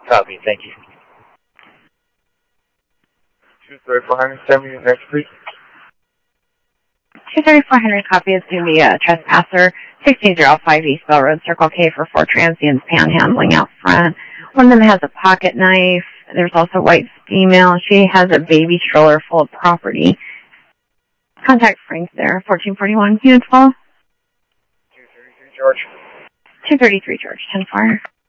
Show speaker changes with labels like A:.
A: Copy, thank you. 23470, next please.
B: 23400 copy is going to be a trespasser, 1605 East Bell Road, Circle K for 4 transients panhandling out front. One of them has a pocket knife. There's also a white female. She has a baby stroller full of property. Contact Frank there, 1441 Unit 12.
A: 233 George.
B: 233 George, 10-4.